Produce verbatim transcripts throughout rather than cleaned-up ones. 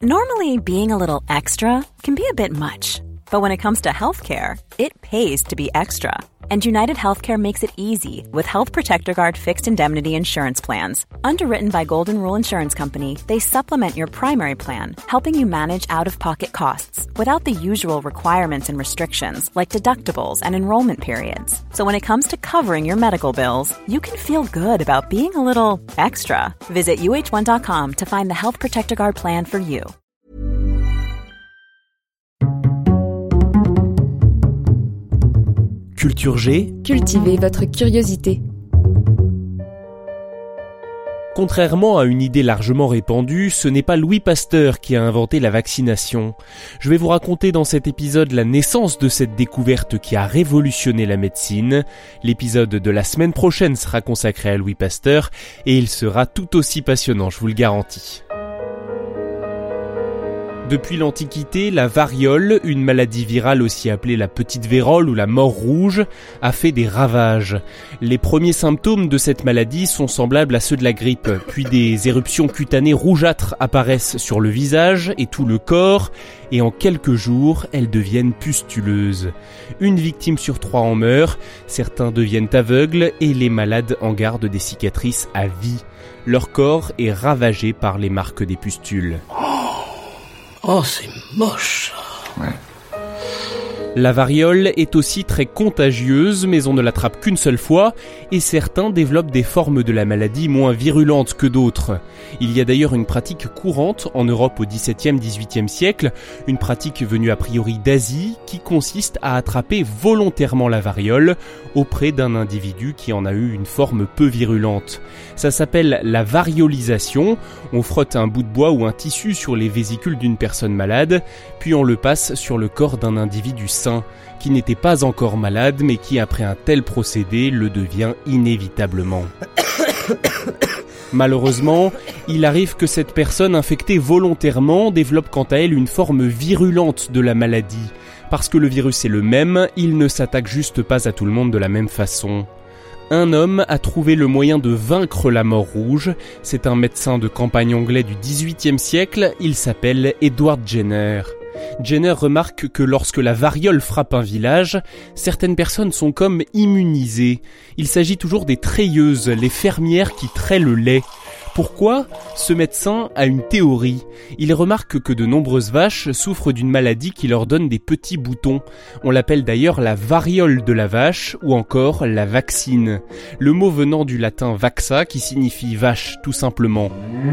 Normally, being a little extra can be a bit much. But when it comes to healthcare, it pays to be extra. And United Healthcare makes it easy with Health Protector Guard fixed indemnity insurance plans. Underwritten by Golden Rule Insurance Company, they supplement your primary plan, helping you manage out-of-pocket costs without the usual requirements and restrictions like deductibles and enrollment periods. So when it comes to covering your medical bills, you can feel good about being a little extra. Visit U H one dot com to find the Health Protector Guard plan for you. Culture G. Cultivez votre curiosité. Contrairement à une idée largement répandue, ce n'est pas Louis Pasteur qui a inventé la vaccination. Je vais vous raconter dans cet épisode la naissance de cette découverte qui a révolutionné la médecine. L'épisode de la semaine prochaine sera consacré à Louis Pasteur et il sera tout aussi passionnant, je vous le garantis. Depuis l'Antiquité, la variole, une maladie virale aussi appelée la petite vérole ou la mort rouge, a fait des ravages. Les premiers symptômes de cette maladie sont semblables à ceux de la grippe, puis des éruptions cutanées rougeâtres apparaissent sur le visage et tout le corps, et en quelques jours, elles deviennent pustuleuses. Une victime sur trois en meurt, certains deviennent aveugles et les malades en gardent des cicatrices à vie. Leur corps est ravagé par les marques des pustules. Oh, c'est moche. Ouais. La variole est aussi très contagieuse, mais on ne l'attrape qu'une seule fois, et certains développent des formes de la maladie moins virulentes que d'autres. Il y a d'ailleurs une pratique courante en Europe au dix-septième dix-huitième siècle, une pratique venue a priori d'Asie, qui consiste à attraper volontairement la variole auprès d'un individu qui en a eu une forme peu virulente. Ça s'appelle la variolisation. On frotte un bout de bois ou un tissu sur les vésicules d'une personne malade, puis on le passe sur le corps d'un individu sain, qui n'était pas encore malade, mais qui après un tel procédé le devient inévitablement. Malheureusement, il arrive que cette personne infectée volontairement développe quant à elle une forme virulente de la maladie. Parce que le virus est le même, il ne s'attaque juste pas à tout le monde de la même façon. Un homme a trouvé le moyen de vaincre la mort rouge. C'est un médecin de campagne anglais du dix-huitième siècle, il s'appelle Edward Jenner. Jenner remarque que lorsque la variole frappe un village, certaines personnes sont comme immunisées. Il s'agit toujours des trayeuses, les fermières qui traient le lait. Pourquoi ? Ce médecin a une théorie. Il remarque que de nombreuses vaches souffrent d'une maladie qui leur donne des petits boutons. On l'appelle d'ailleurs la variole de la vache ou encore la vaccine. Le mot venant du latin vaxa qui signifie vache tout simplement.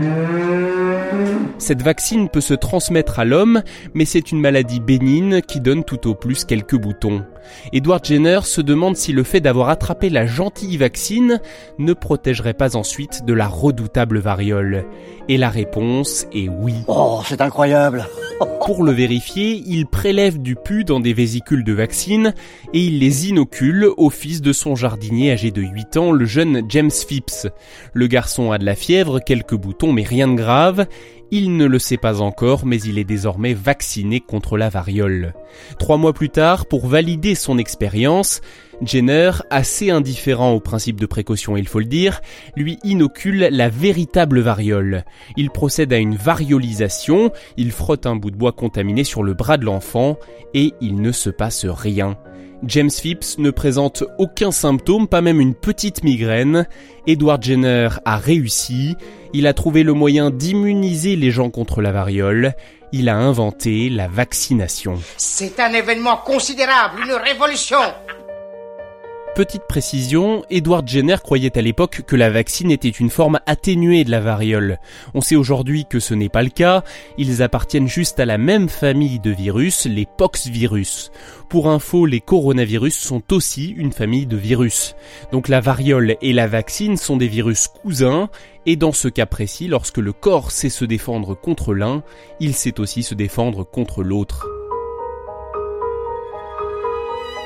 Cette vaccine peut se transmettre à l'homme, mais c'est une maladie bénigne qui donne tout au plus quelques boutons. Edward Jenner se demande si le fait d'avoir attrapé la gentille vaccine ne protégerait pas ensuite de la redoutable variole. Et la réponse est oui. Oh, c'est incroyable. Pour le vérifier, il prélève du pus dans des vésicules de vaccine et il les inocule au fils de son jardinier âgé de huit ans, le jeune James Phipps. Le garçon a de la fièvre, quelques boutons, mais rien de grave. Il ne le sait pas encore, mais il est désormais vacciné contre la variole. Trois mois plus tard, pour valider son expérience, Jenner, assez indifférent au principe de précaution, il faut le dire, lui inocule la véritable variole. Il procède à une variolisation, il frotte un bout de bois contaminé sur le bras de l'enfant et il ne se passe rien. James Phipps ne présente aucun symptôme, pas même une petite migraine. Edward Jenner a réussi. Il a trouvé le moyen d'immuniser les gens contre la variole. Il a inventé la vaccination. C'est un événement considérable, une révolution. Petite précision, Edward Jenner croyait à l'époque que la vaccine était une forme atténuée de la variole. On sait aujourd'hui que ce n'est pas le cas, ils appartiennent juste à la même famille de virus, les poxvirus. Pour info, les coronavirus sont aussi une famille de virus. Donc la variole et la vaccine sont des virus cousins, et dans ce cas précis, lorsque le corps sait se défendre contre l'un, il sait aussi se défendre contre l'autre.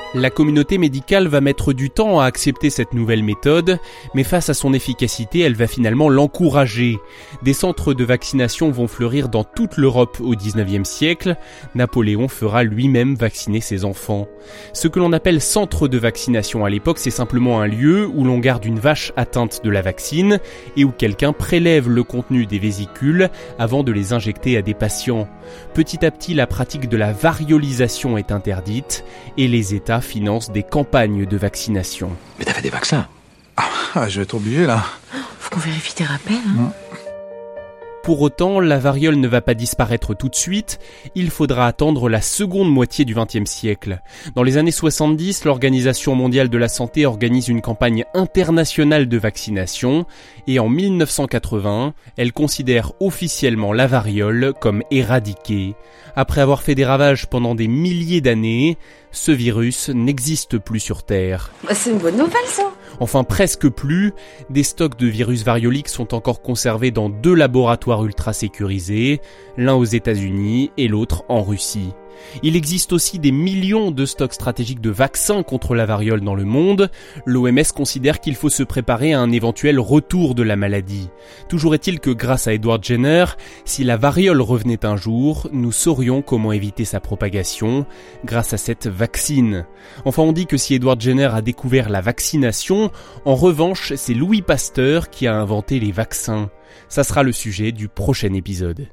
La communauté médicale va mettre du temps à accepter cette nouvelle méthode, mais face à son efficacité, elle va finalement l'encourager. Des centres de vaccination vont fleurir dans toute l'Europe au dix-neuvième siècle. Napoléon fera lui-même vacciner ses enfants. Ce que l'on appelle centre de vaccination à l'époque, c'est simplement un lieu où l'on garde une vache atteinte de la vaccine et où quelqu'un prélève le contenu des vésicules avant de les injecter à des patients. Petit à petit, la pratique de la variolisation est interdite et les États financent des campagnes de vaccination. Mais t'as fait des vaccins? Ah, je vais être obligé là. Faut qu'on vérifie tes rappels, hein. Mmh. Pour autant, la variole ne va pas disparaître tout de suite, il faudra attendre la seconde moitié du vingtième siècle. Dans les années soixante-dix, l'Organisation mondiale de la santé organise une campagne internationale de vaccination et en mille neuf cent quatre-vingts, elle considère officiellement la variole comme éradiquée. Après avoir fait des ravages pendant des milliers d'années, ce virus n'existe plus sur Terre. C'est une bonne nouvelle, ça. Enfin presque plus, des stocks de virus varioliques sont encore conservés dans deux laboratoires ultra sécurisés, l'un aux États-Unis et l'autre en Russie. Il existe aussi des millions de stocks stratégiques de vaccins contre la variole dans le monde. L'O M S considère qu'il faut se préparer à un éventuel retour de la maladie. Toujours est-il que grâce à Edward Jenner, si la variole revenait un jour, nous saurions comment éviter sa propagation grâce à cette vaccine. Enfin, on dit que si Edward Jenner a découvert la vaccination, en revanche, c'est Louis Pasteur qui a inventé les vaccins. Ça sera le sujet du prochain épisode.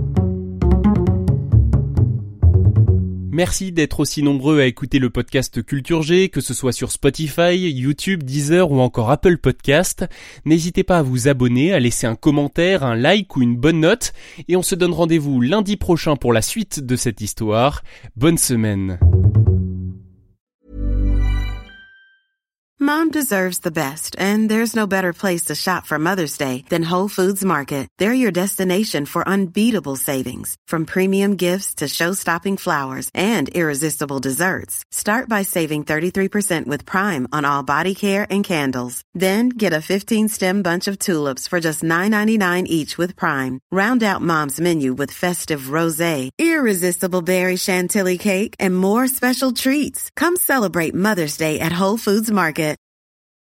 Merci d'être aussi nombreux à écouter le podcast Culture G, que ce soit sur Spotify, YouTube, Deezer ou encore Apple Podcast. N'hésitez pas à vous abonner, à laisser un commentaire, un like ou une bonne note. Et on se donne rendez-vous lundi prochain pour la suite de cette histoire. Bonne semaine. Mom deserves the best, and there's no better place to shop for Mother's Day than Whole Foods Market. They're your destination for unbeatable savings, from premium gifts to show-stopping flowers and irresistible desserts. Start by saving thirty-three percent with Prime on all body care and candles. Then get a fifteen-stem bunch of tulips for just nine ninety-nine each with Prime. Round out Mom's menu with festive rosé, irresistible berry chantilly cake, and more special treats. Come celebrate Mother's Day at Whole Foods Market.